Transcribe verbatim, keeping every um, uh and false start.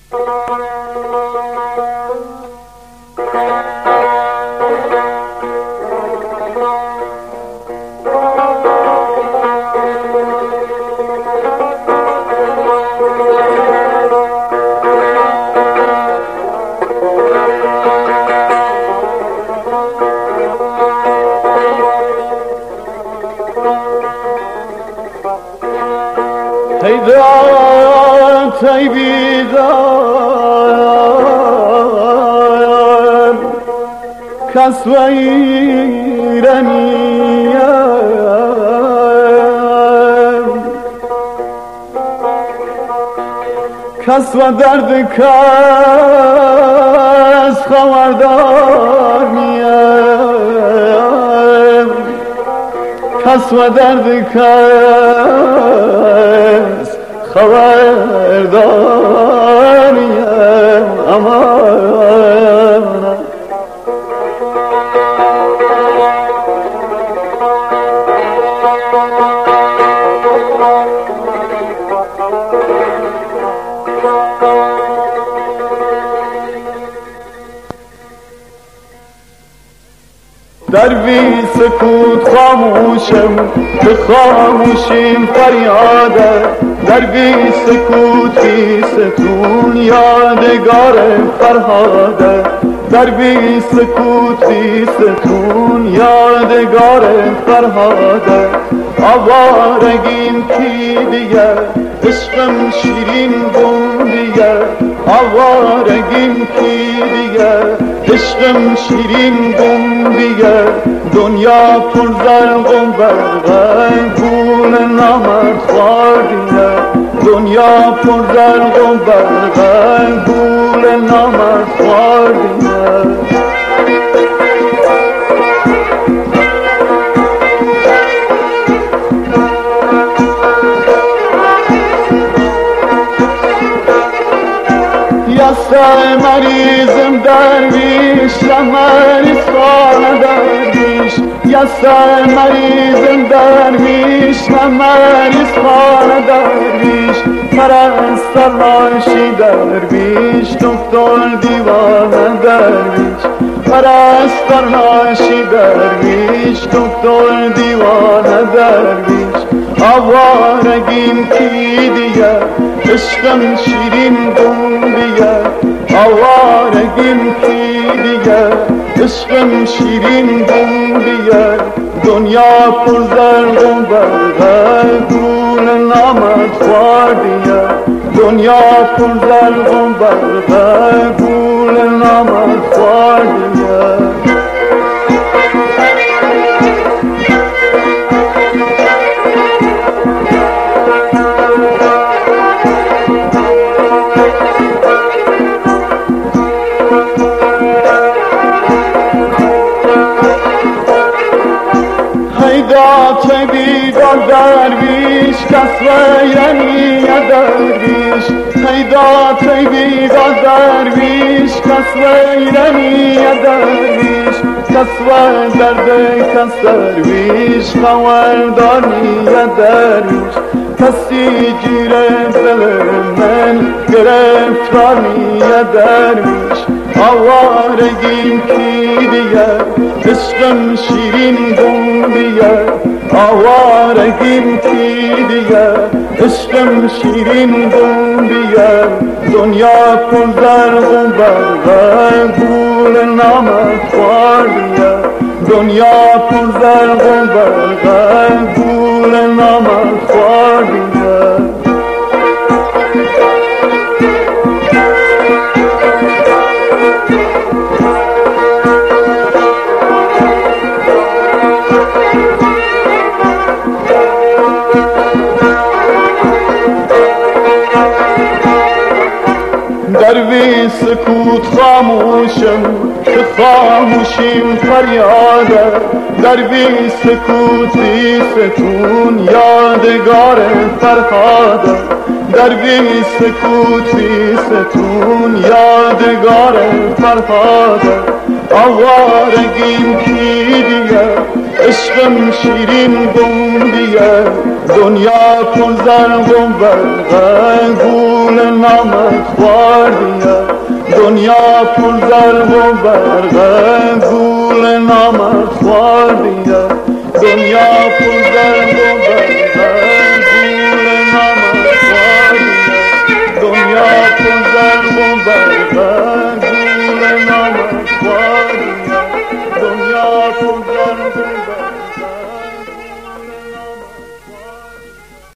هیدات ای بیدارم کس ویرنیم کس و درد کس خبردار نیم کس و درد کس خبرداریم امانم در بی سکوت خاموشم که خاموشیم فریاده در بی سکوت بی ستون یادگار فرهاده در بی سکوت بی ستون یادگار فرهاده آوارگیم کی دیگه عشقم شیرین گم دیگه آوارگیم کی دیگه عشقم شیرین گم دیگه دنیا پر زرق و برقه گول نامد خوار دیگه دنیا پر زرق و برقه گول نامد خوار دیگه یسای مریضم درویش مریض خانه درویش یسای مریضم درویش مریض خانه درویش پرستار ناشی درویش دکتر دیوانه درویش پرستار ناشی درویش دکتر دیوانه درویش آوارگیم کی دیگه عشقم شیرین گم دیگه آوارگیم کی دیگه عشقم شیرین گم دیگه دنیا پر زرق و برقه گول نامد خوار دیگه دنیا پر زرق و برقه گول نامد خوار دیگه هیدات بیدار درویش کس ویرنی درویش هیدات بیدار درویش کس ویرنی درویش کس و درد کس درویش خبرداری درویش کسی گیر دل من گرفتاری درویش آوارگیم کی دیگه عشقم شیرین گم دیگه آوارگیم کی دیگه عشقم شیرین گم دیگه دنیا پر زرق و برقه گول نامد خوار دیگه دنیا پر زرق و برقه گول نامد خوار دیگه در بی سکوت خاموشم که خاموشیم فریاده در بی سکوت بی ستون یادگار فرهاده در بی سکوت بی ستون یادگار فرهاده آوارگیم کی دیگه عشقم شیرین گنبیه دنیا پر زرق و برقه گول نامت خواردیه دنیا پر زرق و برقه گول نامت خواردیه دنیا پر زرق و برقه